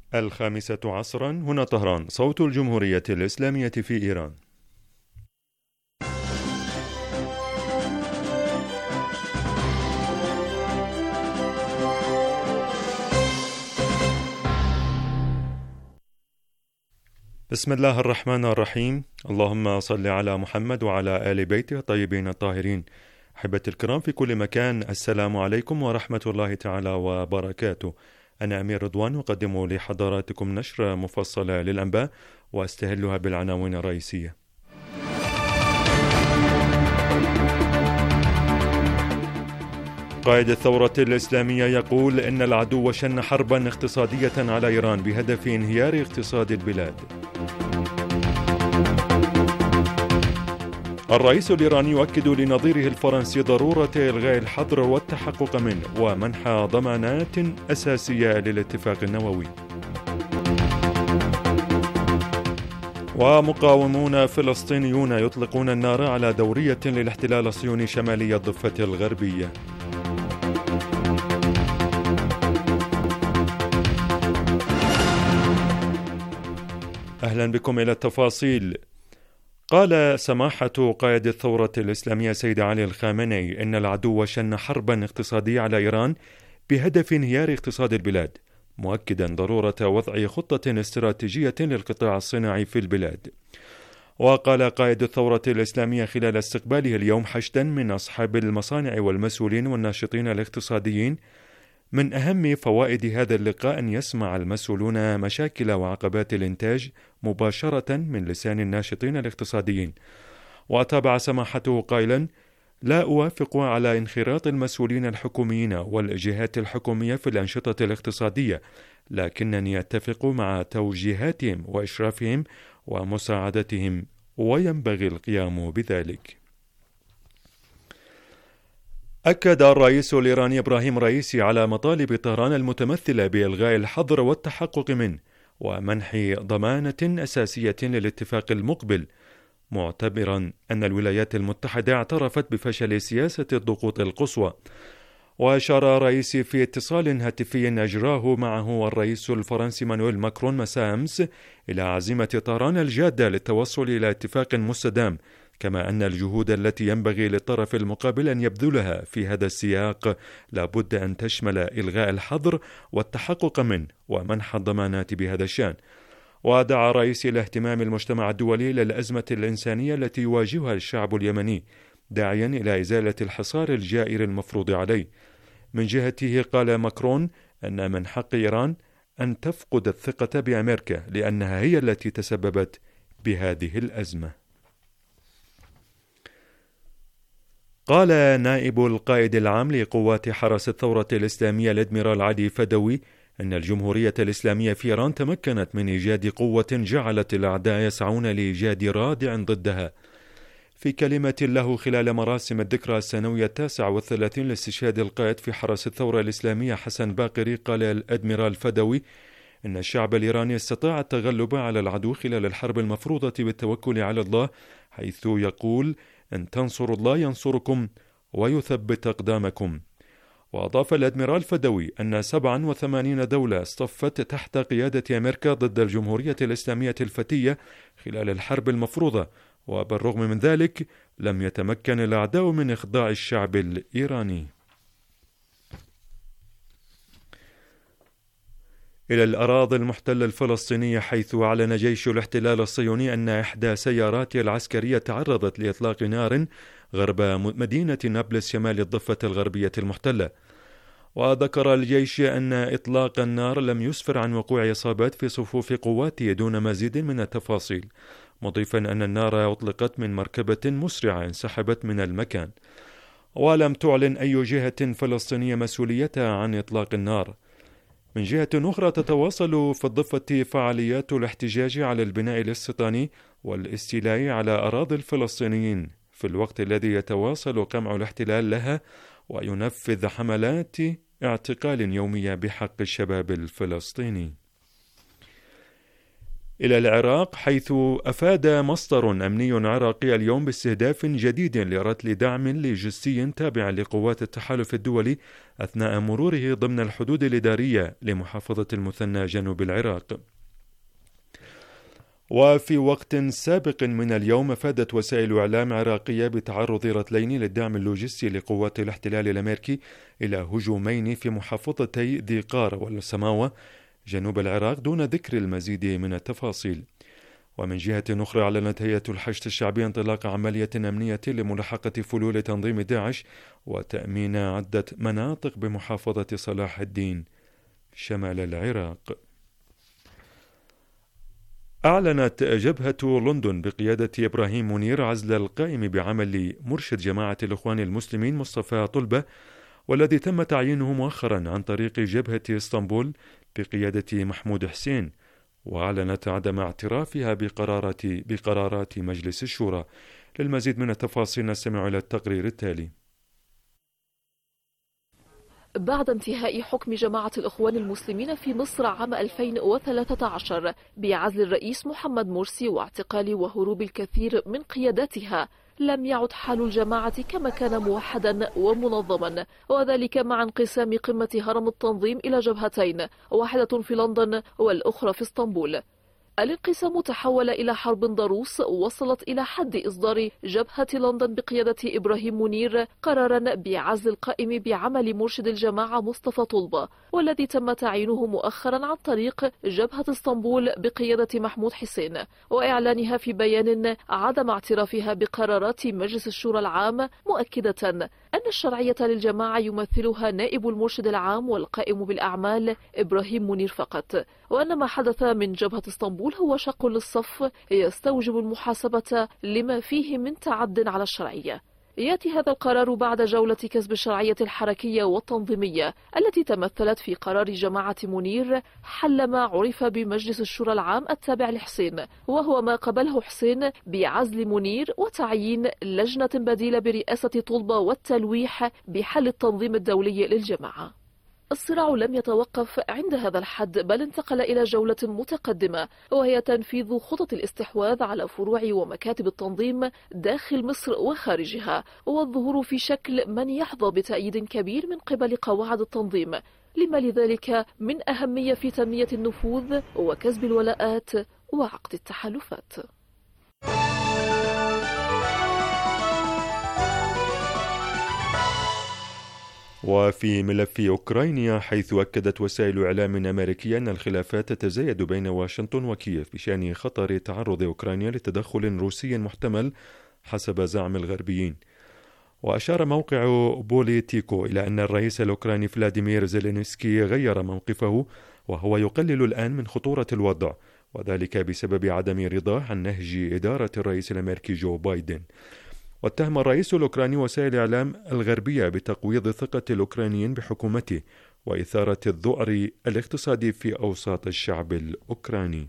الخامسة عصرا، هنا طهران، صوت الجمهورية الإسلامية في إيران. بسم الله الرحمن الرحيم. اللهم صل على محمد وعلى آل بيته الطيبين الطاهرين. أحبتي الكرام في كل مكان، السلام عليكم ورحمة الله تعالى وبركاته. أنا أمير رضوان أقدم لحضراتكم نشرة مفصلة للأنباء وأستهلها بالعناوين الرئيسية. قائد الثورة الإسلامية يقول إن العدو شن حربا اقتصادية على إيران بهدف انهيار اقتصاد البلاد. الرئيس الإيراني يؤكد لنظيره الفرنسي ضرورة إلغاء الحظر والتحقق منه ومنح ضمانات أساسية للاتفاق النووي. ومقاومون فلسطينيون يطلقون النار على دورية للاحتلال الصهيوني شمالي الضفة الغربية. أهلا بكم إلى التفاصيل. قال سماحة قائد الثورة الإسلامية سيد علي الخامنئي إن العدو شن حربا اقتصادية على إيران بهدف انهيار اقتصاد البلاد، مؤكدا ضرورة وضع خطة استراتيجية للقطاع الصناعي في البلاد. وقال قائد الثورة الإسلامية خلال استقباله اليوم حشدا من أصحاب المصانع والمسؤولين والناشطين الاقتصاديين: من أهم فوائد هذا اللقاء أن يسمع المسؤولون مشاكل وعقبات الإنتاج مباشرة من لسان الناشطين الاقتصاديين. وتابع سماحته قائلا: لا أوافق على انخراط المسؤولين الحكوميين والجهات الحكومية في الأنشطة الاقتصادية، لكنني أتفق مع توجيهاتهم وإشرافهم ومساعدتهم، وينبغي القيام بذلك. أكد الرئيس الإيراني إبراهيم رئيسي على مطالب طهران المتمثلة بإلغاء الحظر والتحقق منه ومنح ضمانة أساسية للاتفاق المقبل، معتبرا أن الولايات المتحدة اعترفت بفشل سياسة الضغوط القصوى. وأشار رئيسي في اتصال هاتفي أجراه معه الرئيس الفرنسي مانويل ماكرون مساء أمس إلى عزيمة طهران الجادة للتوصل إلى اتفاق مستدام، كما أن الجهود التي ينبغي للطرف المقابل أن يبذلها في هذا السياق لابد أن تشمل إلغاء الحظر والتحقق منه ومنح الضمانات بهذا الشأن. ودعا رئيس إلى اهتمام المجتمع الدولي للأزمة الإنسانية التي يواجهها الشعب اليمني، داعيا إلى إزالة الحصار الجائر المفروض عليه. من جهته قال ماكرون أن من حق إيران أن تفقد الثقة بأمريكا لأنها هي التي تسببت بهذه الأزمة. قال نائب القائد العام لقوات حرس الثورة الإسلامية الأدميرال علي فدوي أن الجمهورية الإسلامية في إيران تمكنت من إيجاد قوة جعلت الأعداء يسعون لإيجاد رادع ضدها. في كلمة له خلال مراسم الذكرى السنوية 39 لاستشهاد القائد في حرس الثورة الإسلامية حسن باقري، قال الأدميرال فدوي أن الشعب الإيراني استطاع التغلب على العدو خلال الحرب المفروضة بالتوكل على الله، حيث يقول: أن تنصروا الله ينصركم ويثبت أقدامكم. وأضاف الأدميرال فدوي أن 87 دولة اصطفت تحت قيادة أمريكا ضد الجمهورية الإسلامية الفتية خلال الحرب المفروضة، وبالرغم من ذلك لم يتمكن الأعداء من إخضاع الشعب الإيراني. إلى الأراضي المحتلة الفلسطينية، حيث أعلن جيش الاحتلال الصهيوني أن إحدى سياراته العسكرية تعرضت لإطلاق نار غرب مدينة نابلس شمال الضفة الغربية المحتلة. وذكر الجيش أن إطلاق النار لم يسفر عن وقوع إصابات في صفوف قواته دون مزيد من التفاصيل، مضيفا أن النار أطلقت من مركبة مسرعة انسحبت من المكان. ولم تعلن أي جهة فلسطينية مسؤوليتها عن إطلاق النار. من جهة أخرى، تتواصل في الضفة فعاليات الاحتجاج على البناء الاستيطاني والاستيلاء على أراضي الفلسطينيين، في الوقت الذي يتواصل قمع الاحتلال لها وينفذ حملات اعتقال يومية بحق الشباب الفلسطيني. إلى العراق، حيث أفاد مصدر أمني عراقي اليوم باستهداف جديد لرتل دعم لوجستي تابع لقوات التحالف الدولي أثناء مروره ضمن الحدود الإدارية لمحافظة المثنى جنوب العراق. وفي وقت سابق من اليوم، أفادت وسائل إعلام عراقية بتعرض رتلين للدعم اللوجستي لقوات الاحتلال الأمريكي إلى هجومين في محافظتي ذي قار والسماوة جنوب العراق دون ذكر المزيد من التفاصيل. ومن جهة أخرى، أعلنت هيئة الحشد الشعبي انطلاق عملية أمنية لملاحقة فلول تنظيم داعش وتأمين عدة مناطق بمحافظة صلاح الدين شمال العراق. أعلنت جبهة لندن بقيادة إبراهيم منير عزل القائم بعمل مرشد جماعة الإخوان المسلمين مصطفى طلبة، والذي تم تعيينه مؤخرا عن طريق جبهة اسطنبول بقيادة محمود حسين، وأعلنت عدم اعترافها بقرارات مجلس الشورى. للمزيد من التفاصيل نستمع إلى التقرير التالي. بعد انتهاء حكم جماعة الإخوان المسلمين في مصر عام 2013 بعزل الرئيس محمد مرسي واعتقال وهروب الكثير من قياداتها، لم يعد حال الجماعة كما كان موحدا ومنظما، وذلك مع انقسام قمة هرم التنظيم إلى جبهتين، واحدة في لندن والأخرى في اسطنبول. الانقسام تحول إلى حرب ضروس وصلت إلى حد إصدار جبهة لندن بقيادة إبراهيم منير قرارا بعزل القائم بعمل مرشد الجماعة مصطفى طلبة، والذي تم تعيينه مؤخرا عن طريق جبهة اسطنبول بقيادة محمود حسين، وإعلانها في بيان عدم اعترافها بقرارات مجلس الشورى العام، مؤكدة أن الشرعية للجماعة يمثلها نائب المرشد العام والقائم بالأعمال إبراهيم منير فقط، وأن ما حدث من جبهة اسطنبول هو شق للصف يستوجب المحاسبة لما فيه من تعد على الشرعية. يأتي هذا القرار بعد جولة كسب الشرعية الحركية والتنظيمية التي تمثلت في قرار جماعة منير حل ما عرف بمجلس الشورى العام التابع لحسين، وهو ما قبله حسين بعزل منير وتعيين لجنة بديلة برئاسة طلبة والتلويح بحل التنظيم الدولي للجماعة. الصراع لم يتوقف عند هذا الحد، بل انتقل إلى جولة متقدمة، وهي تنفيذ خطط الاستحواذ على فروع ومكاتب التنظيم داخل مصر وخارجها، والظهور في شكل من يحظى بتأييد كبير من قبل قواعد التنظيم، لما لذلك من أهمية في تنمية النفوذ وكسب الولاءات وعقد التحالفات. وفي ملف أوكرانيا، حيث أكدت وسائل إعلام أمريكية أن الخلافات تتزايد بين واشنطن وكييف بشأن خطر تعرض أوكرانيا لتدخل روسي محتمل حسب زعم الغربيين. وأشار موقع بوليتيكو إلى أن الرئيس الأوكراني فلاديمير زيلينسكي غير موقفه، وهو يقلل الآن من خطورة الوضع، وذلك بسبب عدم رضاه عن نهج إدارة الرئيس الأمريكي جو بايدن. واتهم الرئيس الأوكراني وسائل الإعلام الغربية بتقويض ثقة الأوكرانيين بحكومته وإثارة الذعر الاقتصادي في أوساط الشعب الأوكراني.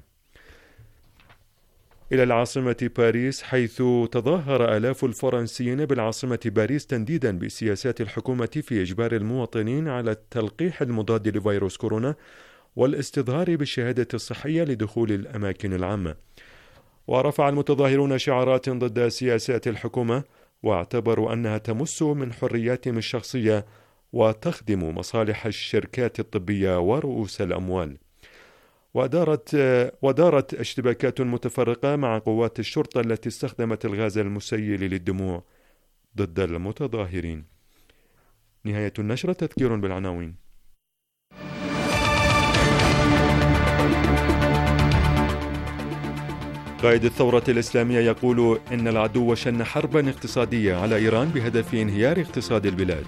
إلى العاصمة باريس، حيث تظاهر آلاف الفرنسيين بالعاصمة باريس تنديدا بسياسات الحكومة في إجبار المواطنين على التلقيح المضاد لفيروس كورونا والاستظهار بالشهادة الصحية لدخول الأماكن العامة. ورفع المتظاهرون شعارات ضد سياسات الحكومة، واعتبروا أنها تمس من حرياتهم الشخصية وتخدم مصالح الشركات الطبية ورؤوس الأموال. ودارت اشتباكات متفرقة مع قوات الشرطة التي استخدمت الغاز المسيل للدموع ضد المتظاهرين. نهاية النشرة. تذكير بالعناوين. قائد الثورة الإسلامية يقول إن العدو شن حربا اقتصادية على إيران بهدف انهيار اقتصاد البلاد.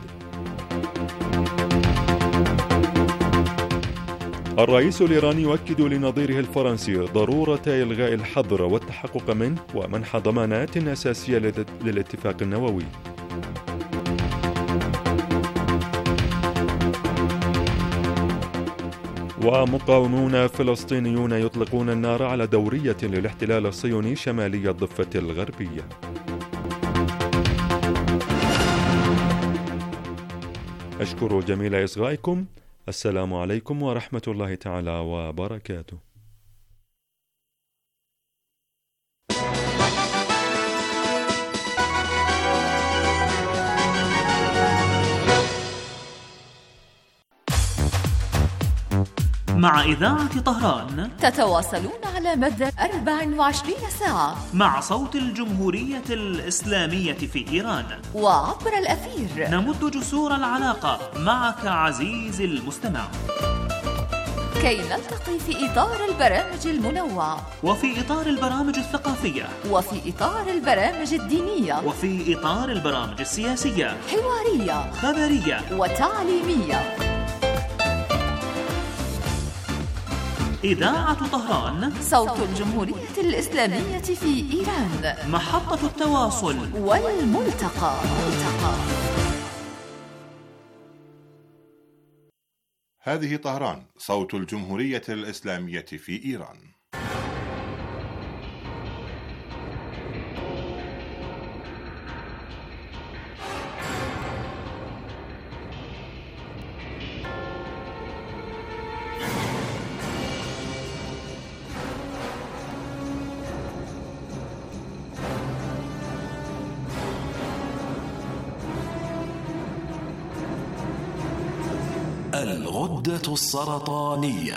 الرئيس الإيراني يؤكد لنظيره الفرنسي ضرورة إلغاء الحظر والتحقق منه ومنح ضمانات أساسية للاتفاق النووي. ومقاومون فلسطينيون يطلقون النار على دورية للاحتلال الصهيوني شمالي الضفة الغربية. أشكر جميل إصغائكم. السلام عليكم ورحمة الله تعالى وبركاته. مع إذاعة طهران تتواصلون على مدى 24 ساعة مع صوت الجمهورية الإسلامية في إيران وعبر الأثير. نمد جسور العلاقة معك عزيزي المستمع كي نلتقي في إطار البرامج المنوعة وفي إطار البرامج الثقافية وفي إطار البرامج الدينية وفي إطار البرامج السياسية حوارية خبرية وتعليمية. إذاعة طهران صوت الجمهورية الإسلامية في إيران محطة التواصل والملتقى. هذه طهران صوت الجمهورية الإسلامية في إيران. الغدة السرطانية.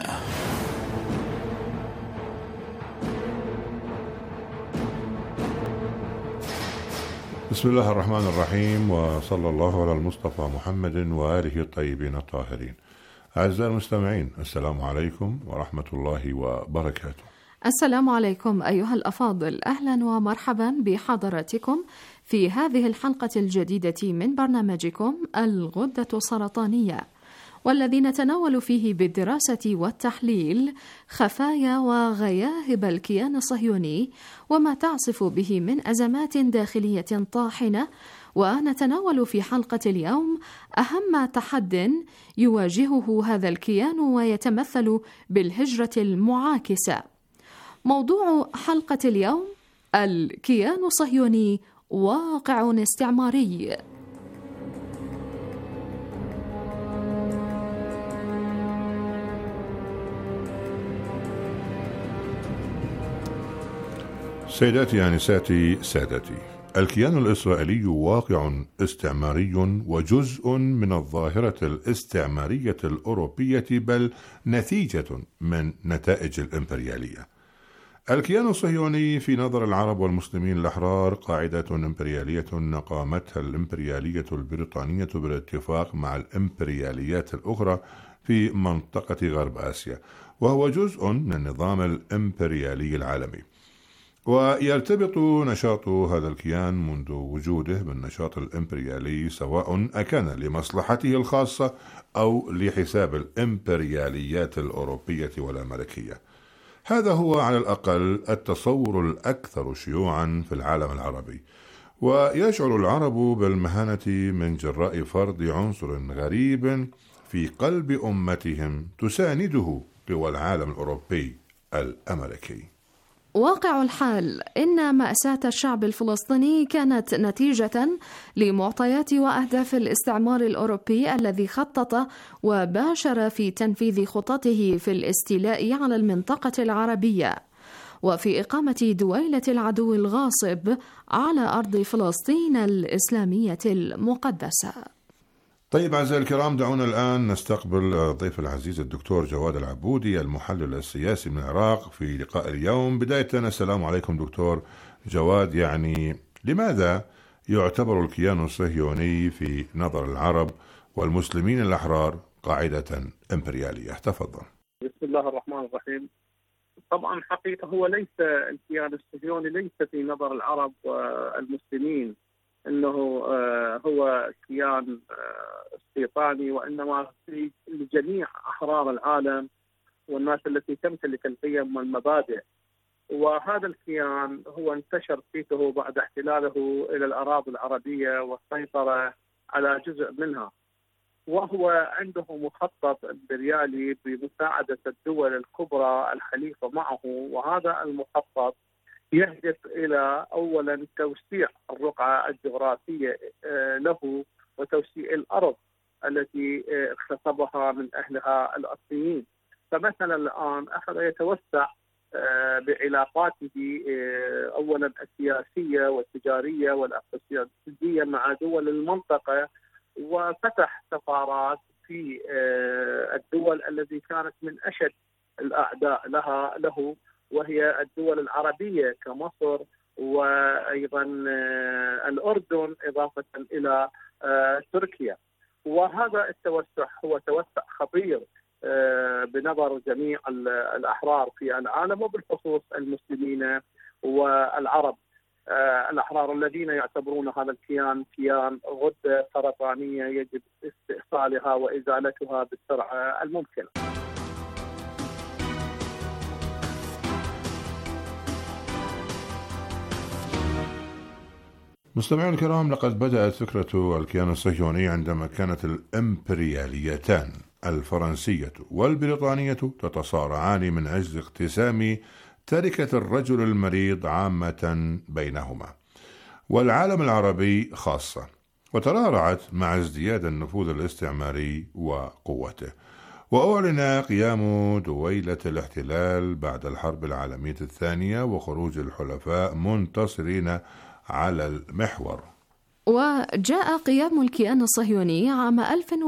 بسم الله الرحمن الرحيم، وصلى الله على المصطفى محمد وآله الطيبين الطاهرين. أعزائي المستمعين، السلام عليكم ورحمة الله وبركاته. السلام عليكم أيها الأفاضل، أهلا ومرحبا بحضراتكم في هذه الحلقة الجديدة من برنامجكم الغدة السرطانية، والذي نتناول فيه بالدراسة والتحليل خفايا وغياهب الكيان الصهيوني وما تعصف به من أزمات داخلية طاحنة. ونتناول في حلقة اليوم أهم تحد يواجهه هذا الكيان ويتمثل بالهجرة المعاكسة. موضوع حلقة اليوم: الكيان الصهيوني واقع استعماري. سيداتي آنساتي سادتي، الكيان الإسرائيلي واقع استعماري وجزء من الظاهرة الاستعمارية الأوروبية، بل نتيجة من نتائج الإمبريالية. الكيان الصهيوني في نظر العرب والمسلمين الأحرار قاعدة إمبريالية نقامتها الإمبريالية البريطانية بالاتفاق مع الإمبرياليات الأخرى في منطقة غرب آسيا، وهو جزء من النظام الإمبريالي العالمي. ويرتبط نشاط هذا الكيان منذ وجوده بالنشاط الإمبريالي، سواء أكان لمصلحته الخاصة أو لحساب الإمبرياليات الأوروبية والأمريكية. هذا هو على الأقل التصور الأكثر شيوعا في العالم العربي، ويشعر العرب بالمهانة من جراء فرض عنصر غريب في قلب أمتهم تسانده قوى العالم الأوروبي الأمريكي. واقع الحال إن مأساة الشعب الفلسطيني كانت نتيجة لمعطيات وأهداف الاستعمار الأوروبي الذي خطط وباشر في تنفيذ خططه في الاستيلاء على المنطقة العربية وفي إقامة دويلة العدو الغاصب على أرض فلسطين الإسلامية المقدسة. طيب أعزائي الكرام، دعونا الآن نستقبل الضيف العزيز الدكتور جواد العبودي، المحلل السياسي من العراق، في لقاء اليوم. بداية السلام عليكم دكتور جواد. لماذا يعتبر الكيان الصهيوني في نظر العرب والمسلمين الأحرار قاعدة إمبريالية؟ تفضل. بسم الله الرحمن الرحيم. طبعا حقيقة هو ليس الكيان الصهيوني ليس في نظر العرب والمسلمين انه هو كيان استيطاني، وانما في لجميع احرار العالم والناس التي تمتلك القيم والمبادئ. وهذا الكيان هو انتشر فيته بعد احتلاله الى الاراضي العربيه والسيطره على جزء منها، وهو عنده مخطط امبريالي بمساعده الدول الكبرى الحليفه معه. وهذا المخطط يهدف إلى أولا توسيع الرقعة الجغرافية له وتوسيع الأرض التي اغتصبها من أهلها الأصليين. فمثلا الآن أخذ يتوسع بعلاقاته أولا السياسية والتجارية والاقتصادية مع دول المنطقة، وفتح سفارات في الدول التي كانت من أشد الأعداء له، وهي الدول العربية كمصر وأيضا الأردن إضافة إلى تركيا. وهذا التوسع هو توسع خطير بنظر جميع الأحرار في العالم، وبالخصوص المسلمين والعرب الأحرار الذين يعتبرون هذا الكيان كيان غدة سرطانية يجب استئصالها وإزالتها بالسرعة الممكنة. مستمعينا الكرام، لقد بدأت فكرة الكيان الصهيوني عندما كانت الإمبرياليتان الفرنسية والبريطانية تتصارعان من أجل اقتسام تركة الرجل المريض عامة بينهما والعالم العربي خاصة، وترعرعت مع ازدياد النفوذ الاستعماري وقوته. وأعلن قيام دويلة الاحتلال بعد الحرب العالمية الثانية وخروج الحلفاء منتصرين على المحور. وجاء قيام الكيان الصهيوني عام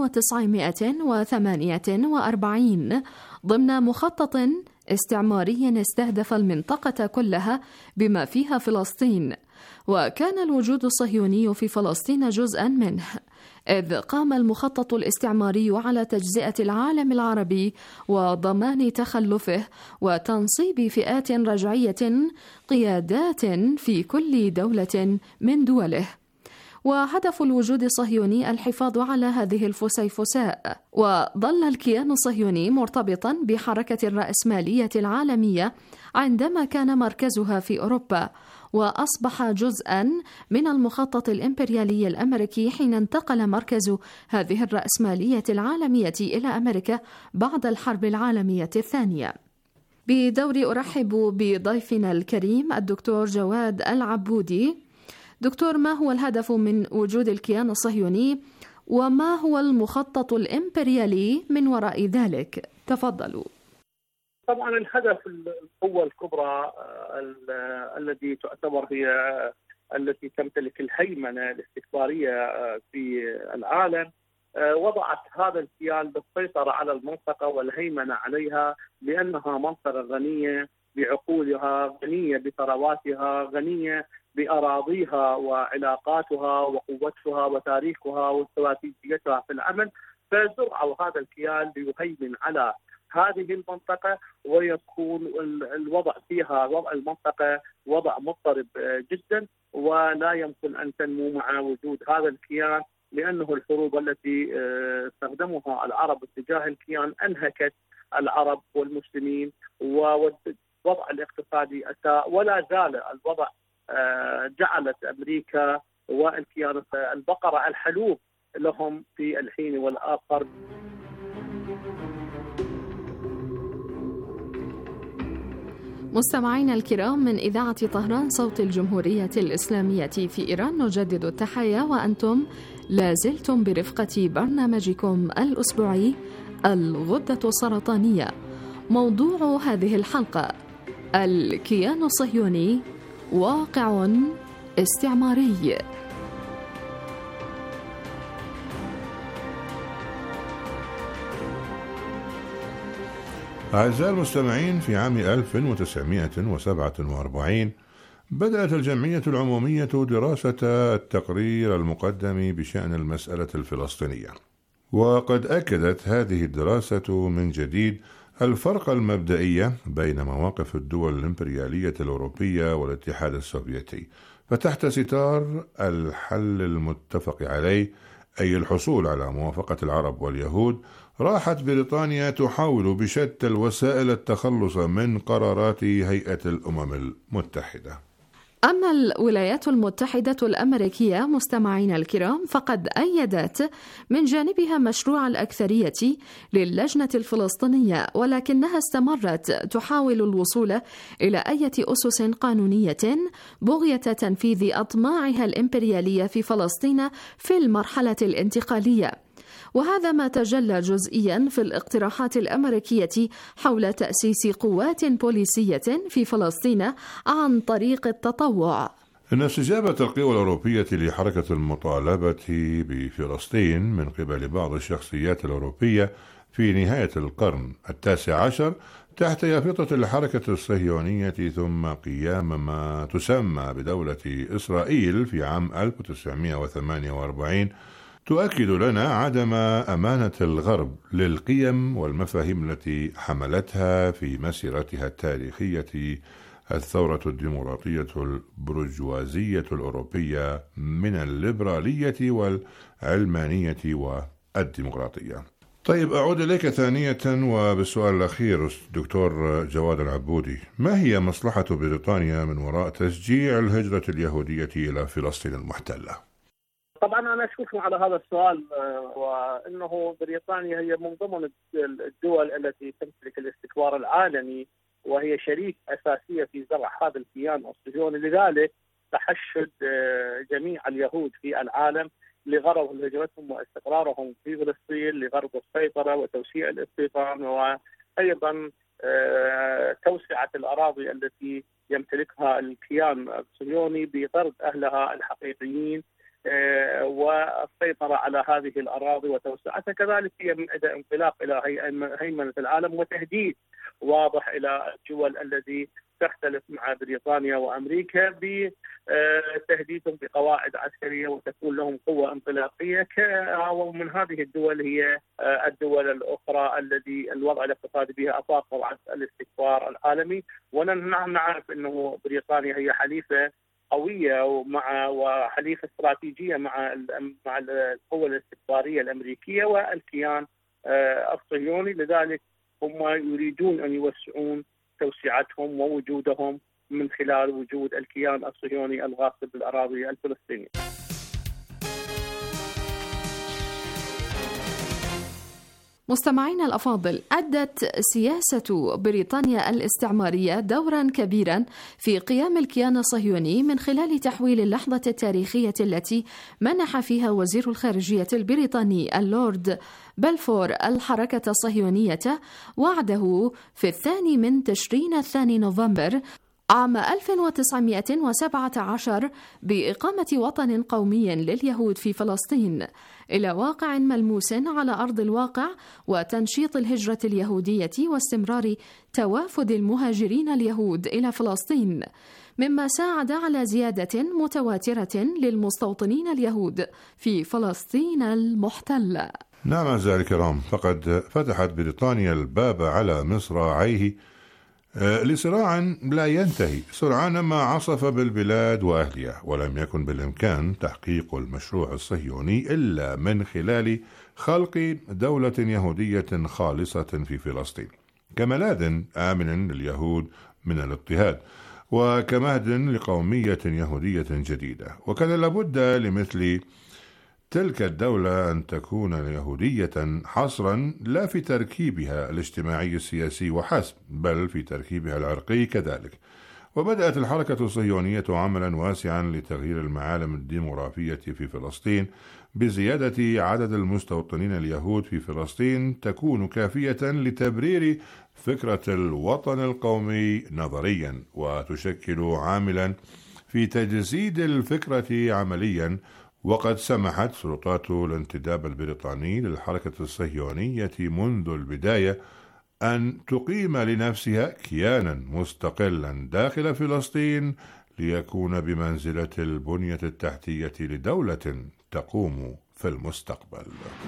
1948 ضمن مخطط استعماري استهدف المنطقة كلها بما فيها فلسطين، وكان الوجود الصهيوني في فلسطين جزءا منه، إذ قام المخطط الاستعماري على تجزئة العالم العربي وضمان تخلفه وتنصيب فئات رجعية قيادات في كل دولة من دوله. وهدف الوجود الصهيوني الحفاظ على هذه الفسيفساء، وظل الكيان الصهيوني مرتبطا بحركة الرأسمالية العالمية عندما كان مركزها في أوروبا، وأصبح جزءا من المخطط الإمبريالي الأمريكي حين انتقل مركز هذه الرأسمالية العالمية إلى أمريكا بعد الحرب العالمية الثانية. بدوري أرحب بضيفنا الكريم الدكتور جواد العبودي. دكتور، ما هو الهدف من وجود الكيان الصهيوني وما هو المخطط الإمبريالي من وراء ذلك؟ تفضلوا. طبعا الهدف القوة الكبرى التي تعتبر هي التي تمتلك الهيمنة الاستكبارية في العالم وضعت هذا الكيان بالسيطرة على المنطقة والهيمنة عليها، لأنها منطقة غنية بعقولها، غنية بثرواتها، غنية بأراضيها وعلاقاتها وقوتها وتاريخها واستراتيجيتها في العمل، فزرعوا هذا الكيان ليهيمن على هذه المنطقة، ويكون الوضع فيها وضع المنطقة وضع مضطرب جدا، ولا يمكن أن تنمو مع وجود هذا الكيان، لأنه الحروب التي استخدمها العرب اتجاه الكيان أنهكت العرب والمسلمين، والوضع الاقتصادي أساء، ولا زال الوضع جعلت أمريكا والكيان البقرة الحلوب لهم في الحين والآخر. مستمعينا الكرام، من إذاعة طهران صوت الجمهورية الإسلامية في إيران نجدد التحية، وأنتم لازلتم برفقة برنامجكم الأسبوعي الغدة السرطانية. موضوع هذه الحلقة: الكيان الصهيوني واقع استعماري. أعزائي المستمعين، في عام 1947 بدأت الجمعية العمومية دراسة التقرير المقدم بشأن المسألة الفلسطينية، وقد أكدت هذه الدراسة من جديد الفرق المبدئي بين مواقف الدول الإمبريالية الأوروبية والاتحاد السوفيتي، فتحت ستار الحل المتفق عليه، أي الحصول على موافقة العرب واليهود، راحت بريطانيا تحاول بشتى الوسائل التخلص من قرارات هيئة الأمم المتحدة. أما الولايات المتحدة الأمريكية مستمعين الكرام فقد أيدت من جانبها مشروع الأكثرية للجنة الفلسطينية، ولكنها استمرت تحاول الوصول إلى أي أسس قانونية بغية تنفيذ أطماعها الإمبريالية في فلسطين في المرحلة الانتقالية، وهذا ما تجلى جزئيا في الاقتراحات الأمريكية حول تأسيس قوات بوليسية في فلسطين عن طريق التطوع. إن استجابة القوى الأوروبية لحركة المطالبة بفلسطين من قبل بعض الشخصيات الأوروبية في نهاية القرن 19 تحت يافطة الحركة الصهيونية ثم قيام ما تسمى بدولة إسرائيل في عام 1948 تؤكد لنا عدم أمانة الغرب للقيم والمفاهيم التي حملتها في مسيرتها التاريخية الثورة الديمقراطية البرجوازية الأوروبية من الليبرالية والعلمانية والديمقراطية. طيب، أعود إليك ثانية وبالسؤال الأخير دكتور جواد العبودي، ما هي مصلحة بريطانيا من وراء تشجيع الهجرة اليهودية إلى فلسطين المحتلة؟ طبعا أنا أشوف على هذا السؤال وأنه بريطانيا هي من ضمن الدول التي تمتلك الاستكبار العالمي، وهي شريك أساسية في زرع هذا الكيان الصهيوني. لذلك تحشد جميع اليهود في العالم لغرض هجرتهم واستقرارهم في فلسطين لغرض السيطرة وتوسيع الاستيطان، وأيضا توسعة الأراضي التي يمتلكها الكيان الصهيوني بطرد أهلها الحقيقيين والسيطرة على هذه الأراضي وتوسعتها. كذلك هي من أداء انطلاق إلى هيمنة العالم وتهديد واضح إلى الدول التي تختلف مع بريطانيا وأمريكا بتهديدهم بقواعد عسكرية وتكون لهم قوة انطلاقية. ومن هذه الدول هي الدول الأخرى الذي الوضع الاقتصادي بها أفاق طبعا الاستكبار العالمي. ونحن نعرف أنه بريطانيا هي حليفة قوية وحليفة استراتيجية مع القوة الاستكبارية الأمريكية والكيان الصهيوني. لذلك هم يريدون أن يوسعون توسعتهم ووجودهم من خلال وجود الكيان الصهيوني الغاصب بالأراضي الفلسطينية. مستمعينا الأفاضل، أدت سياسة بريطانيا الاستعمارية دورا كبيرا في قيام الكيان الصهيوني من خلال تحويل اللحظة التاريخية التي منح فيها وزير الخارجية البريطاني اللورد بلفور الحركة الصهيونية وعده في 2 تشرين الثاني نوفمبر عام 1917 بإقامة وطن قومي لليهود في فلسطين إلى واقع ملموس على أرض الواقع، وتنشيط الهجرة اليهودية واستمرار توافد المهاجرين اليهود إلى فلسطين، مما ساعد على زيادة متواترة للمستوطنين اليهود في فلسطين المحتلة. نعم أعزائي الكرام، فقد فتحت بريطانيا الباب على مصراعيه لصراع لا ينتهي سرعان ما عصف بالبلاد وأهلها، ولم يكن بالإمكان تحقيق المشروع الصهيوني إلا من خلال خلق دولة يهودية خالصة في فلسطين كملاذ آمن لليهود من الاضطهاد وكمهد لقومية يهودية جديدة. وكان لابد لمثل تلك الدولة أن تكون يهودية حصرا لا في تركيبها الاجتماعي السياسي وحسب، بل في تركيبها العرقي كذلك. وبدأت الحركة الصهيونية عملا واسعا لتغيير المعالم الديموغرافية في فلسطين بزيادة عدد المستوطنين اليهود في فلسطين تكون كافية لتبرير فكرة الوطن القومي نظريا، وتشكل عاملا في تجسيد الفكرة عمليا. وقد سمحت سلطات الانتداب البريطاني للحركة الصهيونية منذ البداية أن تقيم لنفسها كيانا مستقلا داخل فلسطين ليكون بمنزلة البنية التحتية لدولة تقوم في المستقبل.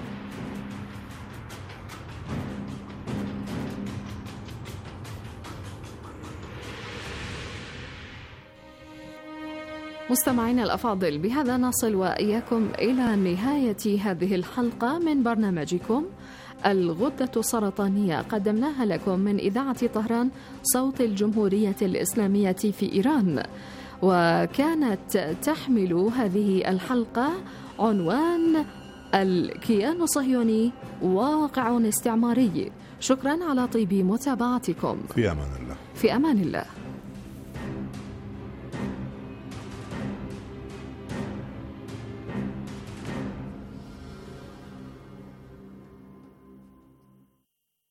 مستمعينا الأفاضل، بهذا نصل وإياكم إلى نهاية هذه الحلقة من برنامجكم الغدة السرطانية، قدمناها لكم من إذاعة طهران صوت الجمهورية الإسلامية في إيران. وكانت تحمل هذه الحلقة عنوان الكيان الصهيوني واقع استعماري. شكرا على طيب متابعتكم. في أمان الله. في أمان الله.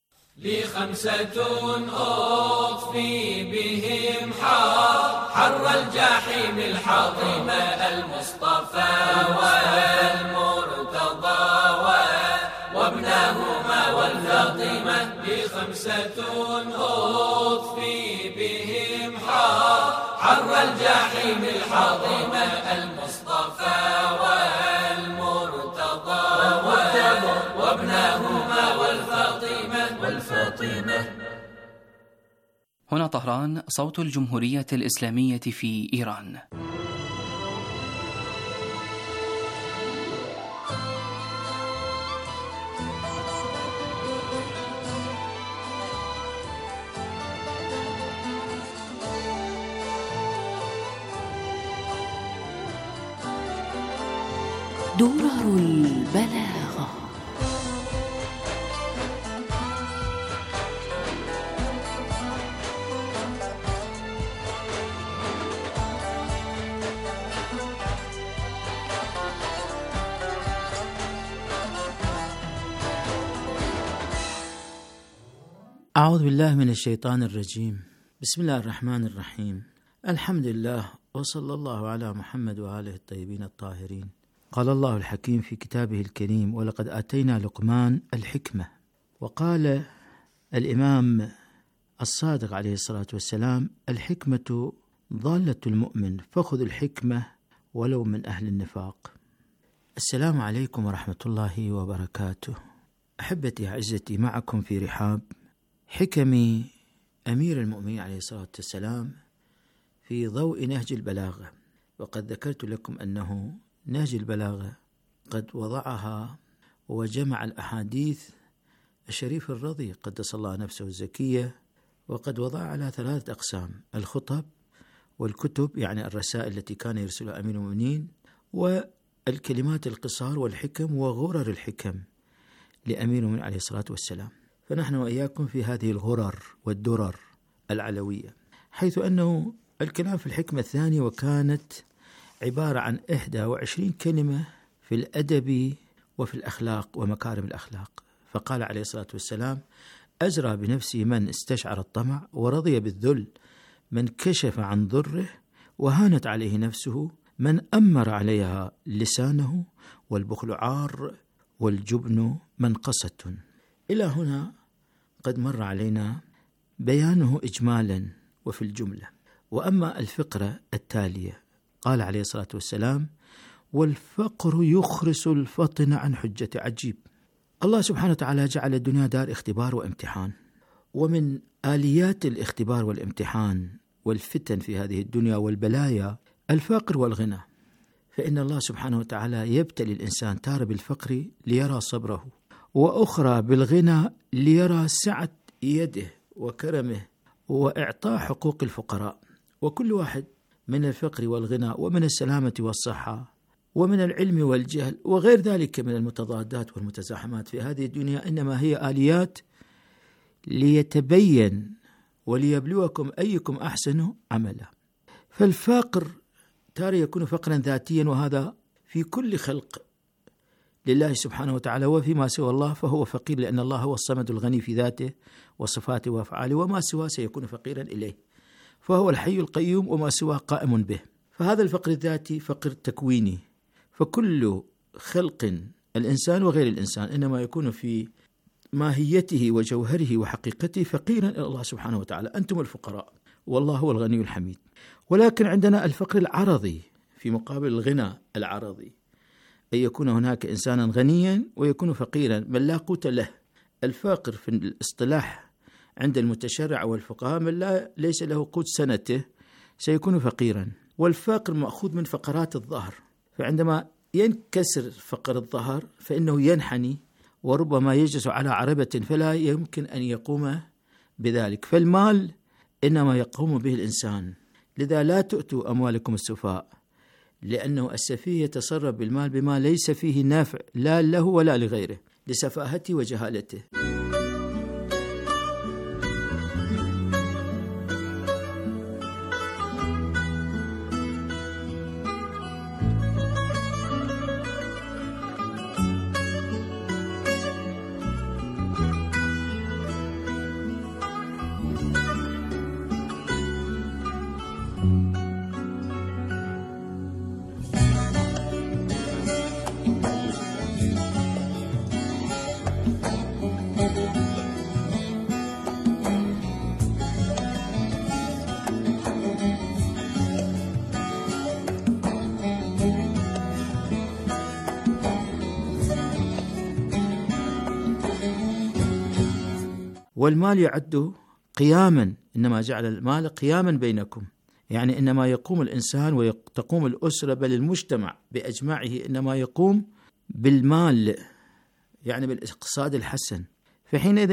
لي 5 أطفي بهم حر الجحيم الحطيمة المصطفى والمرتضى وابنهما والفاطمة بخمسة أطفي بهم حر الجحيم الحطيمة المصطفى والمرتضى وابنهما والفاطمة. هنا طهران، صوت الجمهورية الإسلامية في إيران. درر البلاغة. أعوذ بالله من الشيطان الرجيم. بسم الله الرحمن الرحيم. الحمد لله، وصلى الله على محمد وآله الطيبين الطاهرين. قال الله الحكيم في كتابه الكريم: ولقد آتينا لقمان الحكمة. وقال الإمام الصادق عليه الصلاة والسلام: الحكمة ضالة المؤمن، فخذ الحكمة ولو من أهل النفاق. السلام عليكم ورحمة الله وبركاته. أحبتي أعزتي، معكم في رحاب حكم أمير المؤمنين عليه الصلاة والسلام في ضوء نهج البلاغة. وقد ذكرت لكم أنه نهج البلاغة قد وضعها وجمع الأحاديث الشريف الرضي قدس الله نفسه الزكية، وقد وضع على 3 أقسام: الخطب والكتب، يعني الرسائل التي كان يرسلها أمير المؤمنين، والكلمات القصار والحكم وغرر الحكم لأمير المؤمنين عليه الصلاة والسلام. فنحن وإياكم في هذه الغرر والدرر العلوية، حيث أنه الكلام في الحكمة الثانية وكانت عبارة عن 21 كلمة في الأدب وفي الأخلاق ومكارم الأخلاق. فقال عليه الصلاة والسلام: أزرى بنفسه من استشعر الطمع، ورضي بالذل من كشف عن ضره، وهانت عليه نفسه من أمر عليها لسانه، والبخل عار، والجبن منقصة. إلى هنا قد مر علينا بيانه إجمالا وفي الجملة. وأما الفقرة التالية، قال عليه الصلاة والسلام: والفقر يخرس الفطن عن حجة. عجيب، الله سبحانه وتعالى جعل الدنيا دار اختبار وامتحان، ومن آليات الاختبار والامتحان والفتن في هذه الدنيا والبلايا الفقر والغنى. فإن الله سبحانه وتعالى يبتلي الإنسان تارة بالفقر ليرى صبره، وأخرى بالغنى ليرى سعة يده وكرمه وإعطاء حقوق الفقراء. وكل واحد من الفقر والغنى ومن السلامة والصحة ومن العلم والجهل وغير ذلك من المتضادات والمتزاحمات في هذه الدنيا إنما هي آليات ليتبين وليبلوكم أيكم أحسن عملا. فالفقر تارة يكون فقرا ذاتيا، وهذا في كل خلق لله سبحانه وتعالى، وفيما سوى الله فهو فقير، لأن الله هو الصمد الغني في ذاته وصفاته وأفعاله، وما سواه سيكون فقيرا إليه، فهو الحي القيوم وما سواه قائم به. فهذا الفقر الذاتي فقر تكويني، فكل خلق الإنسان وغير الإنسان إنما يكون في ماهيته وجوهره وحقيقته فقيرا إلى الله سبحانه وتعالى. أنتم الفقراء والله هو الغني الحميد. ولكن عندنا الفقر العرضي في مقابل الغنى العرضي، أن يكون هناك إنسانا غنيا ويكون فقيرا من لا قوت له. الفاقر في الاصطلاح عند المتشرع والفقهاء من ليس له قوت سنته سيكون فقيرا. والفاقر مأخوذ من فقرات الظهر، فعندما ينكسر فقر الظهر فإنه ينحني وربما يجلس على عربة فلا يمكن أن يقوم بذلك. فالمال إنما يقوم به الإنسان، لذا لا تؤتوا أموالكم السفهاء، لأنه السفيه يتصرف بالمال بما ليس فيه نافع لا له ولا لغيره لسفاهته وجهالته. والمال يعد قياما، إنما جعل المال قياما بينكم، يعني إنما يقوم الإنسان وتقوم الأسرة بل المجتمع بأجمعه إنما يقوم بالمال، يعني بالاقتصاد الحسن. فحينئذ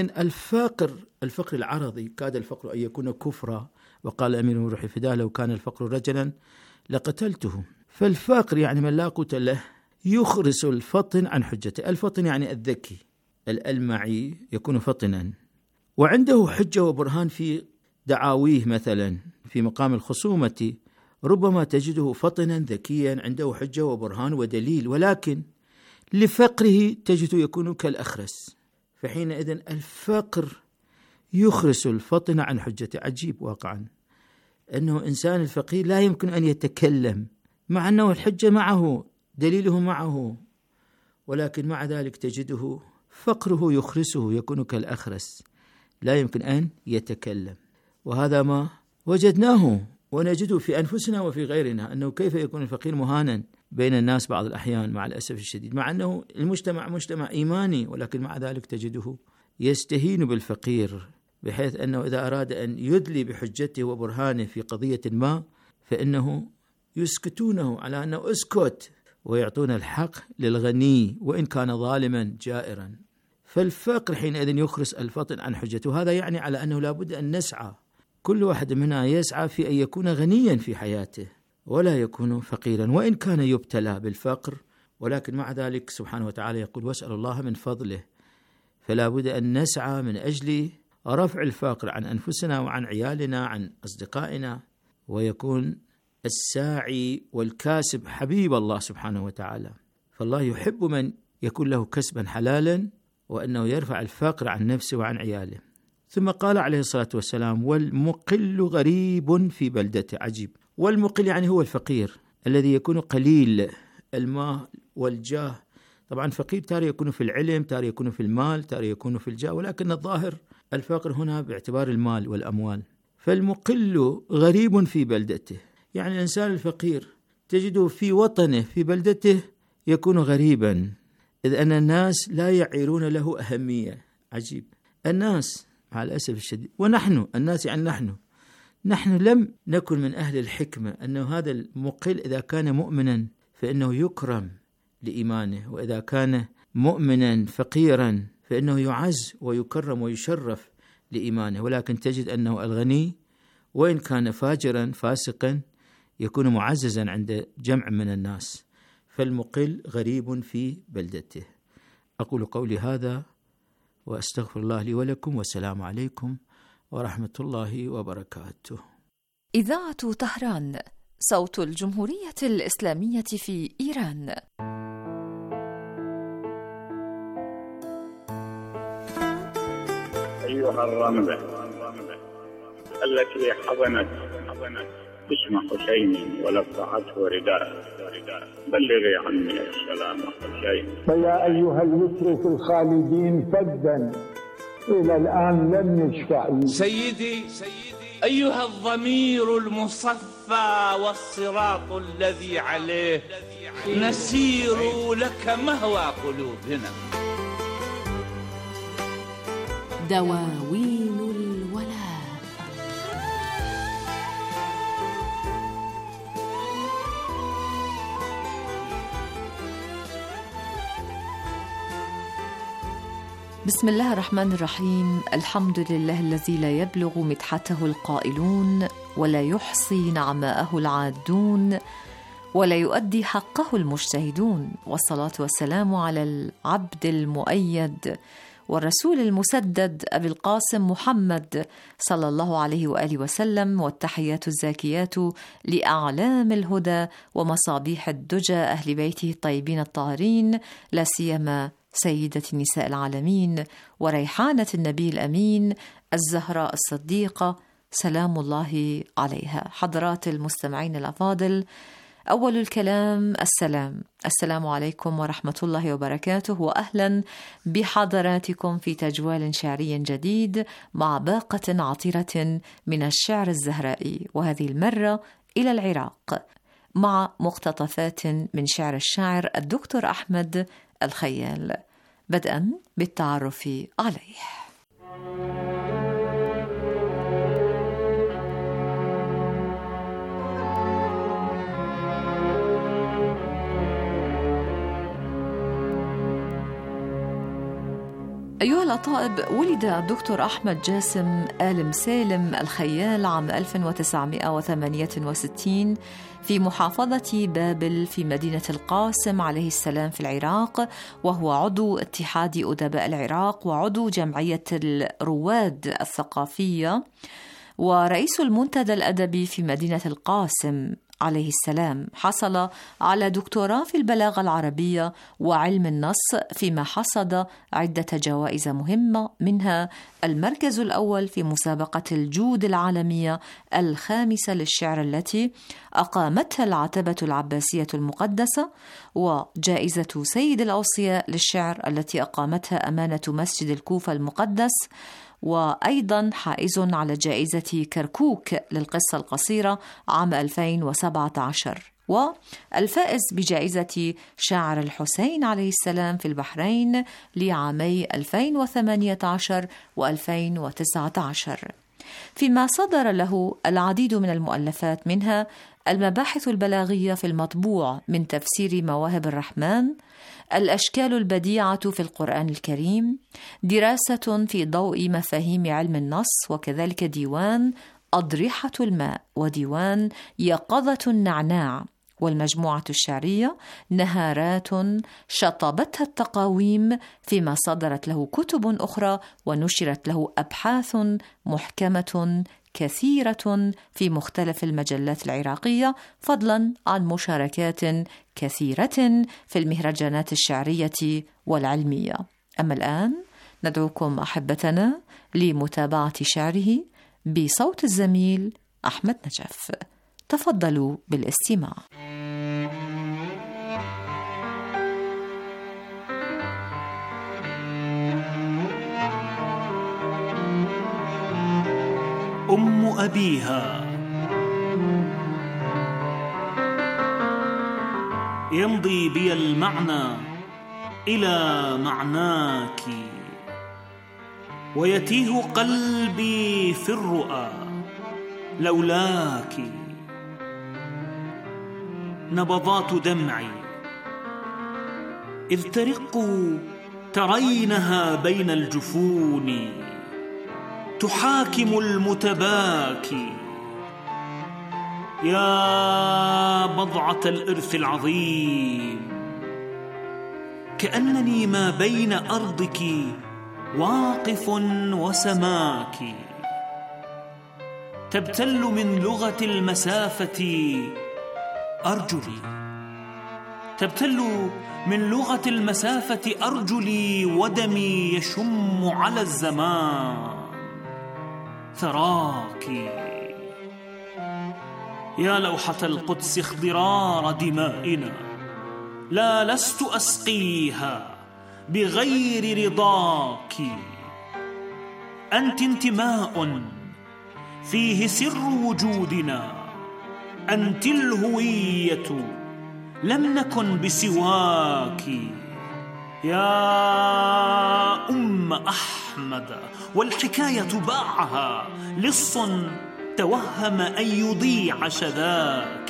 الفقر العرضي كاد الفقر أن يكون كفرا، وقال أمير روحي فداه لو كان الفقر رجلا لقتلته. فالفقر يعني من لا قوت له يخرس الفطن عن حجته. الفطن يعني الذكي، الألمعي يكون فطنا وعنده حجة وبرهان في دعاويه، مثلا في مقام الخصومة ربما تجده فطنا ذكيا عنده حجة وبرهان ودليل، ولكن لفقره تجده يكون كالأخرس. فحينئذ الفقر يخرس الفطن عن حجته. عجيب واقعا أنه إنسان الفقير لا يمكن أن يتكلم مع أنه الحجة معه، دليله معه، ولكن مع ذلك تجده فقره يخرسه، يكون كالأخرس، لا يمكن أن يتكلم. وهذا ما وجدناه ونجده في أنفسنا وفي غيرنا، أنه كيف يكون الفقير مهانا بين الناس بعض الأحيان مع الأسف الشديد، مع أنه المجتمع مجتمع إيماني، ولكن مع ذلك تجده يستهين بالفقير، بحيث أنه إذا أراد أن يدلي بحجته وبرهانه في قضية ما فإنه يسكتونه على أنه اسكت، ويعطون الحق للغني وإن كان ظالما جائرا. فالفقر حينئذ يخرس الفطن عن حجته. هذا يعني على أنه لابد أن نسعى، كل واحد منا يسعى في أن يكون غنيا في حياته ولا يكون فقيرا، وإن كان يبتلى بالفقر، ولكن مع ذلك سبحانه وتعالى يقول واسأل الله من فضله. فلا بد أن نسعى من أجل رفع الفقر عن أنفسنا وعن عيالنا عن أصدقائنا، ويكون الساعي والكاسب حبيب الله سبحانه وتعالى. فالله يحب من يكون له كسبا حلالا وأنه يرفع الفقر عن نفسه وعن عياله. ثم قال عليه الصلاة والسلام والمقل غريب في بلدته. عجيب. والمقل يعني هو الفقير الذي يكون قليل المال والجاه. طبعا فقير تاري يكون في العلم، تاري يكون في المال، تاري يكون في الجاه، ولكن الظاهر الفقر هنا باعتبار المال والأموال. فالمقل غريب في بلدته، يعني الإنسان الفقير تجده في وطنه في بلدته يكون غريبا، إذ أن الناس لا يعيرون له أهمية. عجيب. الناس مع الأسف الشديد، ونحن الناس يعني نحن لم نكن من أهل الحكمة أنه هذا المقل إذا كان مؤمنا فإنه يكرم لإيمانه، وإذا كان مؤمنا فقيرا فإنه يعز ويكرم ويشرف لإيمانه. ولكن تجد أنه الغني وإن كان فاجرا فاسقا يكون معززا عند جمع من الناس. فالمقل غريب في بلدته. أقول قولي هذا وأستغفر الله لي ولكم، والسلام عليكم ورحمة الله وبركاته. إذاعة طهران، صوت الجمهورية الإسلامية في إيران. أيها الرملة التي حضنت اسم حسين ولفعته رداء، بلغي عني السلام حسين. فيا أيها الوتر في الخالدين فدا إلى الآن لم يشفع. سيدي أيها الضمير المصفى والصراط الذي عليه نسير لك مهوى قلوبنا. دواوين الولاء. بسم الله الرحمن الرحيم. الحمد لله الذي لا يبلغ مدحته القائلون ولا يحصي نعماءه العادون ولا يؤدي حقه المجتهدون، والصلاة والسلام على العبد المؤيد والرسول المسدد أبي القاسم محمد صلى الله عليه وآله وسلم، والتحيات الزاكيات لأعلام الهدى ومصابيح الدجى أهل بيته الطيبين الطاهرين، لا سيما سيدة نساء العالمين وريحانة النبي الأمين الزهراء الصديقة سلام الله عليها. حضرات المستمعين الأفاضل، أول الكلام السلام عليكم ورحمة الله وبركاته، وأهلا بحضراتكم في تجوال شعري جديد مع باقة عطرة من الشعر الزهرائي، وهذه المرة إلى العراق مع مقتطفات من شعر الشاعر الدكتور أحمد الخيال، بدءا بالتعرف عليه. أيها الأطائب، ولد الدكتور أحمد جاسم آل مسالم الخيال عام 1968 في محافظة بابل في مدينة القاسم عليه السلام في العراق، وهو عضو اتحاد أدباء العراق وعضو جمعية الرواد الثقافية ورئيس المنتدى الأدبي في مدينة القاسم عليه السلام. حصل على دكتوراه في البلاغة العربية وعلم النص، فيما حصد عدة جوائز مهمة، منها المركز الأول في مسابقة الجود العالمية الخامسة للشعر التي أقامتها العتبة العباسية المقدسة، وجائزة سيد الأوصياء للشعر التي أقامتها أمانة مسجد الكوفة المقدس، وأيضا حائز على جائزة كركوك للقصة القصيرة عام 2017، والفائز بجائزة شاعر الحسين عليه السلام في البحرين لعامي 2018 و2019، فيما صدر له العديد من المؤلفات، منها المباحث البلاغية في المطبوع من تفسير مواهب الرحمن، الأشكال البديعة في القرآن الكريم، دراسة في ضوء مفاهيم علم النص، وكذلك ديوان أضرحة الماء وديوان يقظة النعناع، والمجموعة الشعرية نهارات شطبتها التقاويم، فيما صدرت له كتب أخرى ونشرت له أبحاث محكمة كثيرة في مختلف المجلات العراقية، فضلا عن مشاركات كثيرة في المهرجانات الشعرية والعلمية. أما الآن ندعوكم أحبتنا لمتابعة شعره بصوت الزميل أحمد نجف. تفضلوا بالاستماع. أم أبيها يمضي بي المعنى إلى معناك، ويتيه قلبي في الرؤى لولاك. نبضات دمعي إذ ترق ترينها بين الجفون، تحاكم المتباكي. يا بضعة الإرث العظيم، كأنني ما بين أرضك واقف وسماك. تبتل من لغة المسافة أرجلي، تبتل من لغة المسافة أرجلي، ودمي يشم على الزمان ثراك. يا لوحة القدس اخضرار دمائنا، لا لست أسقيها بغير رضاك. أنت انتماء فيه سر وجودنا، أنت الهوية لم نكن بسواك. يا أم أحمد، والحكاية باعها لص توهم أن يضيع شذاك.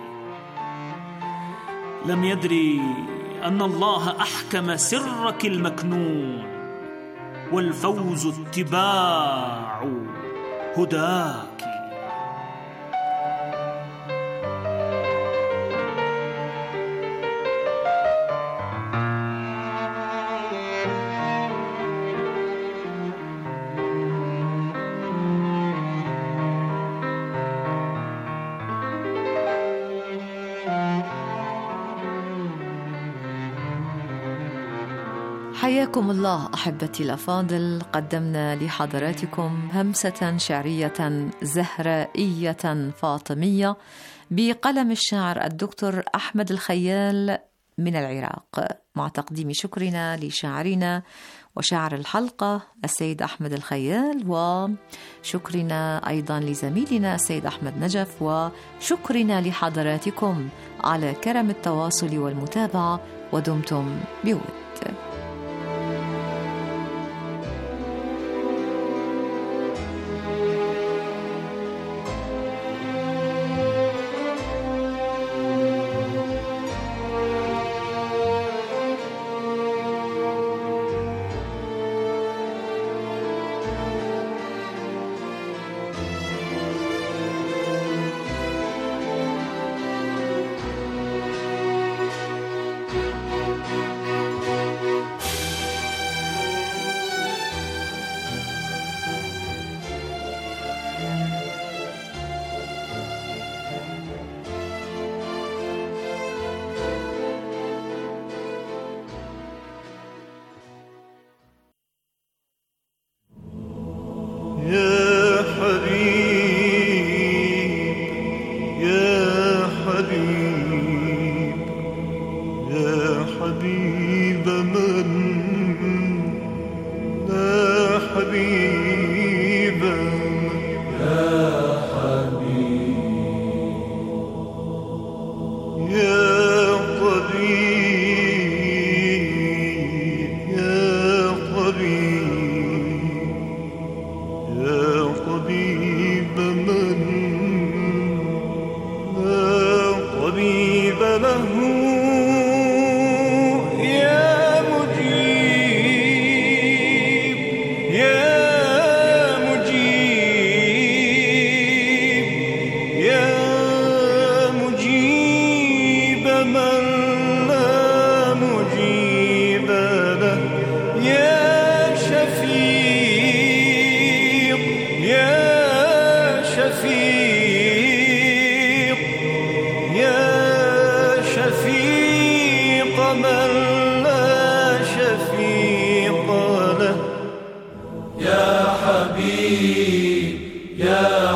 لم يدري أن الله أحكم سرك المكنون، والفوز اتباع هداك. حياكم الله أحبتي الأفاضل. قدمنا لحضراتكم همسة شعرية زهرائية فاطمية بقلم الشاعر الدكتور أحمد الخيال من العراق، مع تقديم شكرنا لشاعرنا وشاعر الحلقة السيد أحمد الخيال، وشكرنا أيضا لزميلنا السيد أحمد نجف، وشكرنا لحضراتكم على كرم التواصل والمتابعة، ودمتم بود.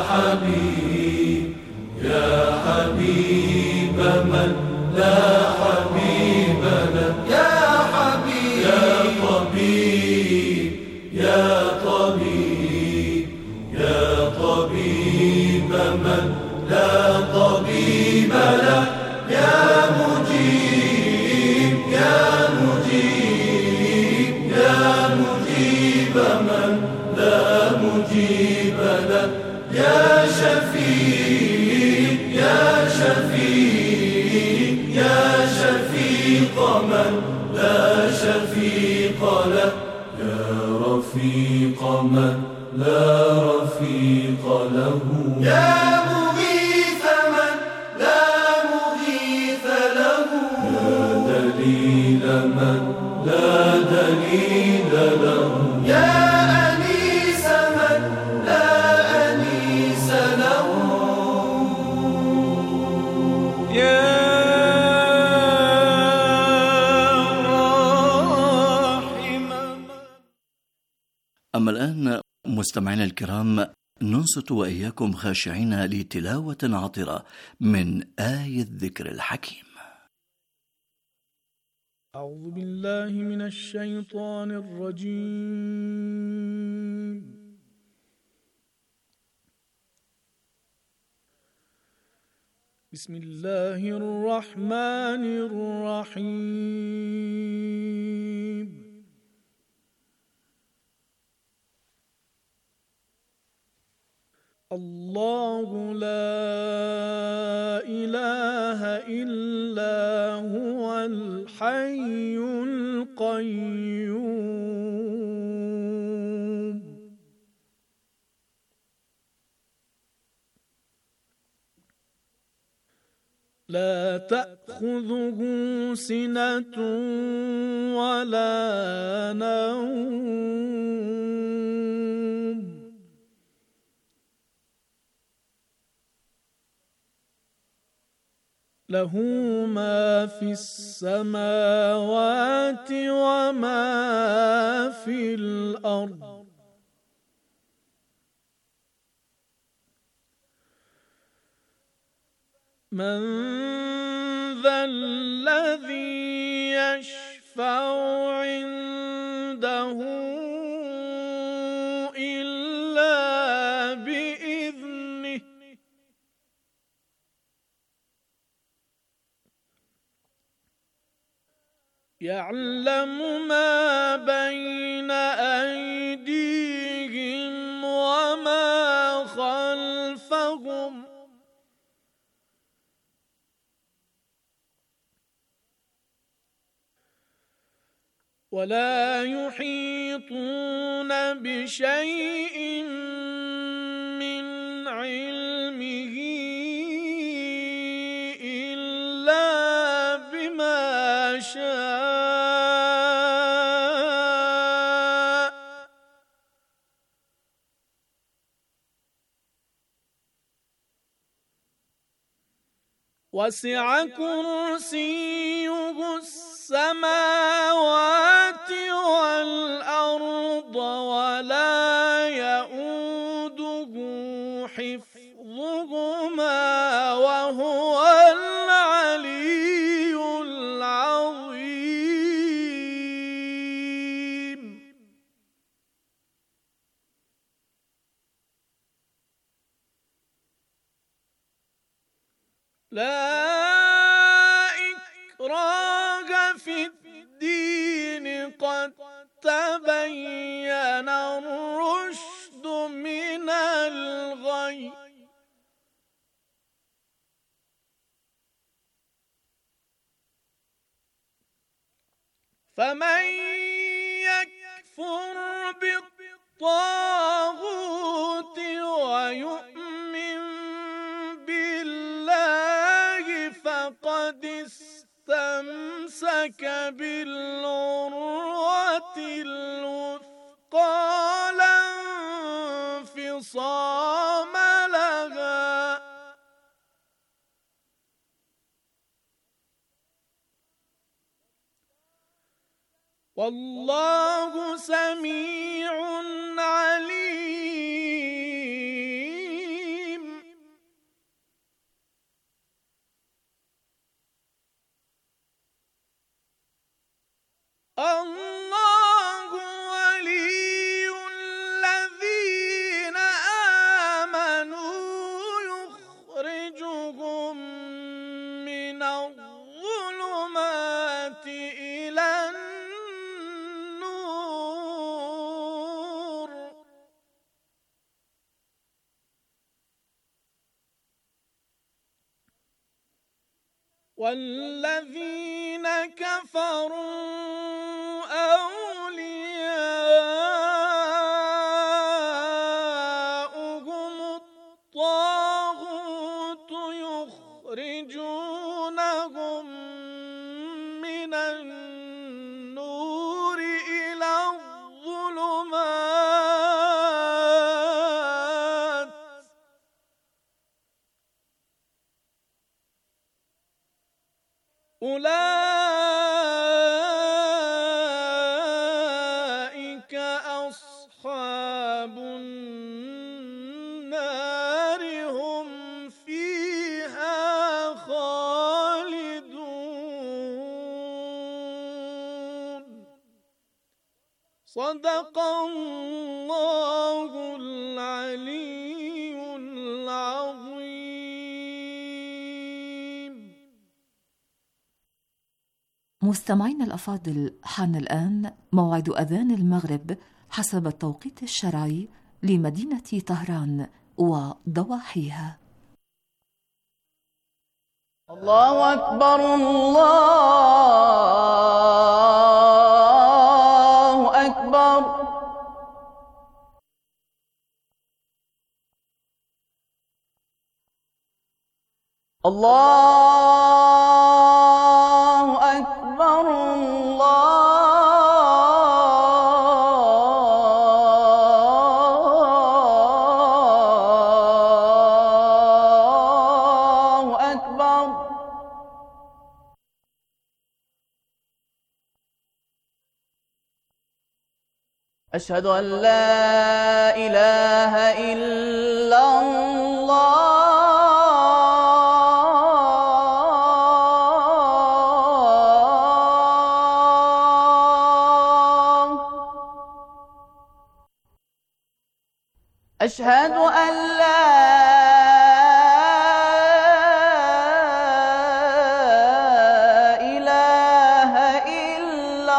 حبيب يا حبيب من لا حبيب له يا حبيب يا طبيب يا طبيب يا طبيب من لا طبيب له يا مجيب يا مجيب يا مجيب من لا مجيب له يا شفيق يا شفيق يا شفيق من لا شفيق له يا رفيق من لا رفيق له يا مغيث من لا مغيث له يا دليل من لا دليل له يا أنيس من لا أنيس له يا راحم. أما الآن مستمعينا الكرام ننصت وإياكم خاشعين لتلاوة عطرة من آية الذكر الحكيم. أعوذ بالله من الشيطان الرجيم. بسم الله الرحمن الرحيم. الله لا إله إلا هو الحي القيوم لا تأخذه سنة ولا نوم له ما في السماوات وما في الأرض من ذا الذي يشفع عنده إلا بإذنه يعلم ما بين أيديهم وما خلفهم ولا يحيطون بشيء من علمه إلا بما شاء وسع كرسيه السماوات والأرض ولا يؤوده حفظهما وهو العلي العظيم. لا إكراه في الدين قد تبين الرشد من الغي فمن يكفر بالطاغوت ويؤمن بالله فقد استمسك بالعروة الوثقى لا انفصام لها والله سميع عليم. والذين كفروا أولياؤهم الطاغوت يخرجونهم من النور إلى الظلمات أولئك أصحاب النار هم فيها خالدون. صدق الله العلي العظيم. مستمعينا الأفاضل، حان الآن موعد أذان المغرب حسب التوقيت الشرعي لمدينة طهران وضواحيها. الله أكبر الله أكبر. الله أكبر الله أكبر. أشهد أن لا إله إلا الله. أشهد أن لا إله إلا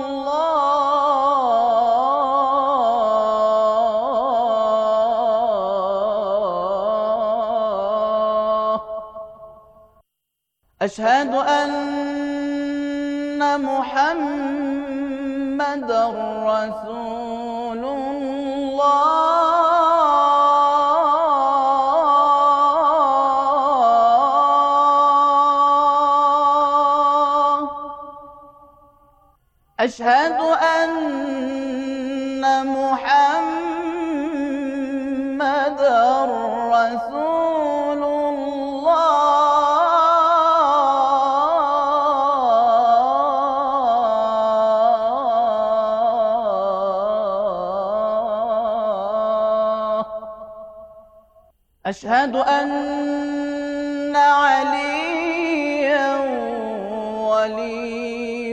الله. أشهد أن محمدًا رسول الله. أشهد أن محمدًا رسول الله. أشهد أن عليًا ولي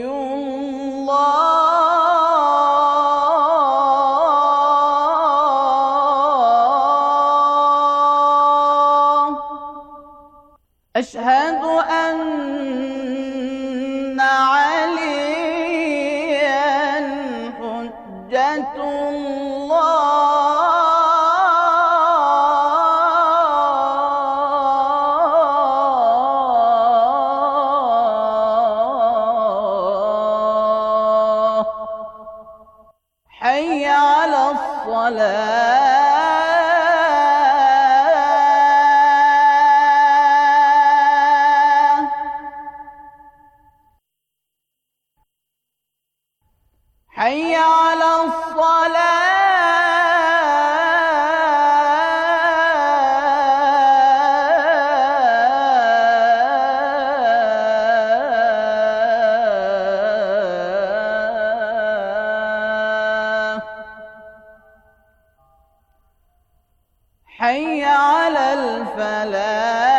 الله. أشهد أن عليًا حجة الله. حي على الصلاة. حي على الصلاة. حي على الفلاح.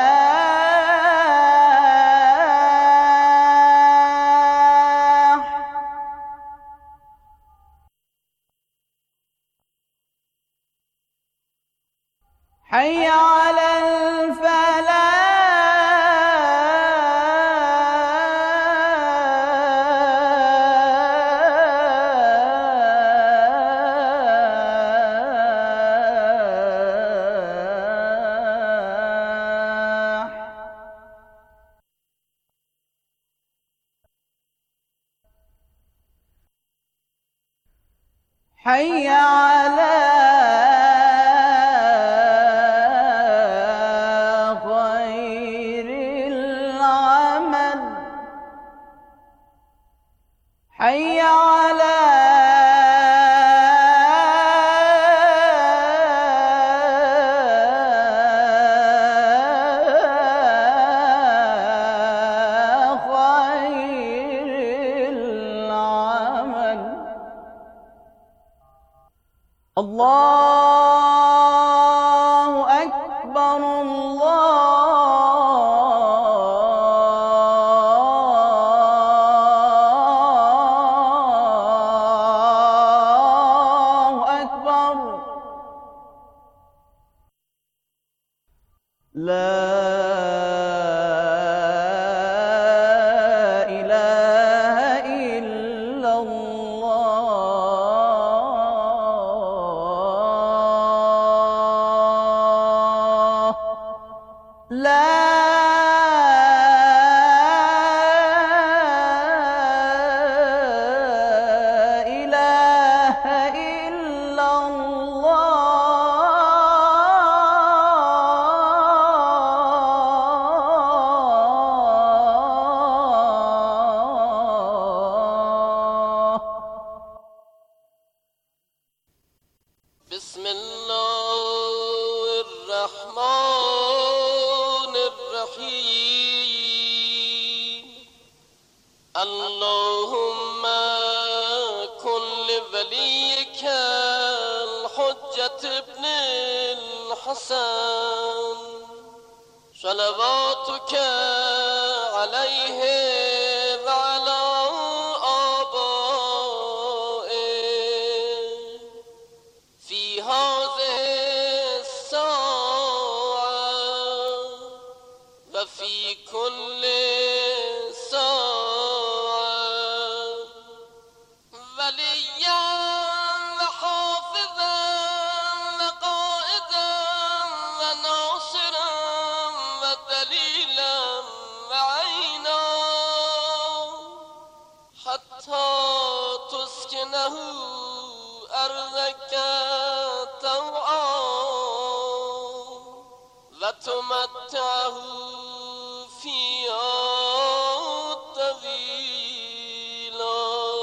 حي على الفلاح. حي على خير العمل حي على الله أكبر الله أكبر لا اللهم كن لوليك الحجة ابن الحسن صلواتك عليه وعلى آبائه في هذه الساعة وفي كل وتمتعه فيها طويلا.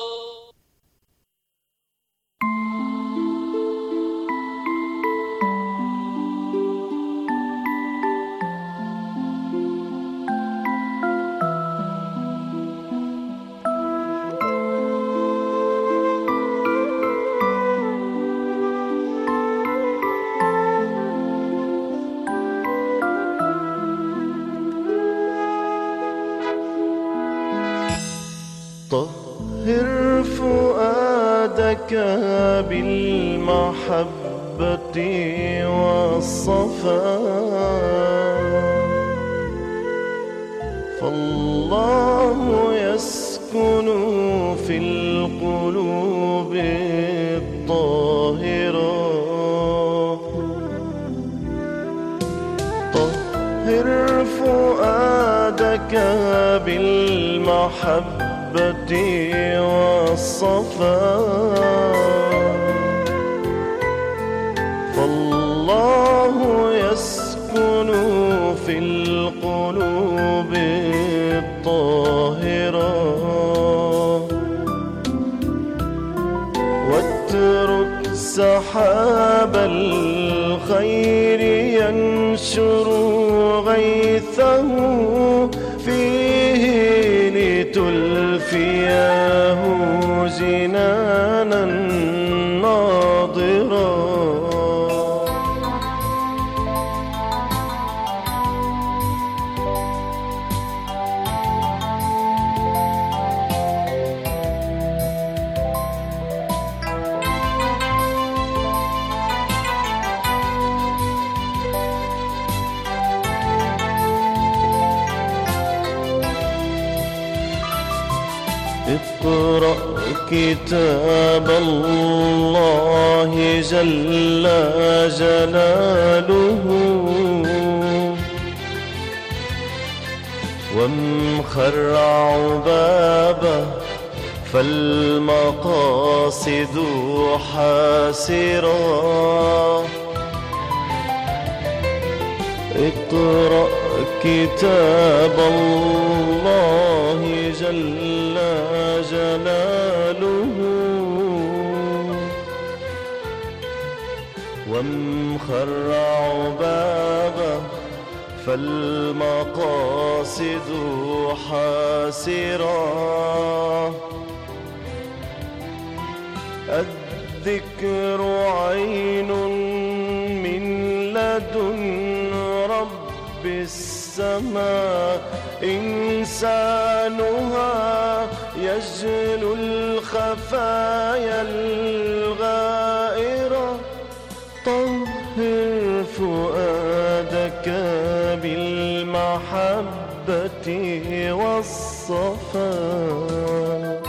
طهر فؤادك بالمحبة والصفاء فالله يسكن في القلوب الطاهرة. طهر فؤادك بالمحبة والصفاء فالله يسكن في القلوب الطاهرة. واترك سحاب الخير ينشر غيثه فيه لتلفياه جنانا ناضرا. اقرأ كتاب الله جل جلاله وامخر عبابه فالمقاصد حاسرة. اقرأ كتاب الله جل جلاله وامخر عبابه فالمقاصد حاسرة. الذكر عين من لدن رب السماء إنسانها يجلو الخفايا الغائرة. طهر فؤادك بالمحبة والصفاء.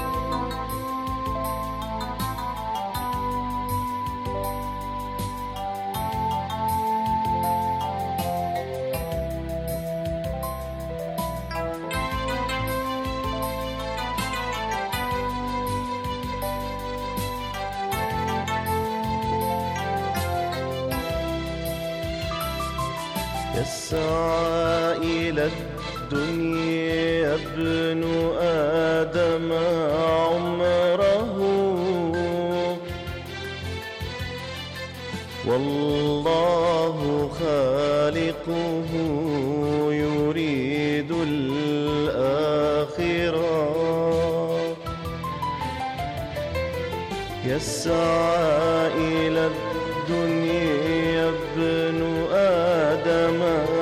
يسعى إلى الدنيا ابن آدم عمره والله خالقه يريد الآخرة. يسعى إلى الدنيا ابن آدم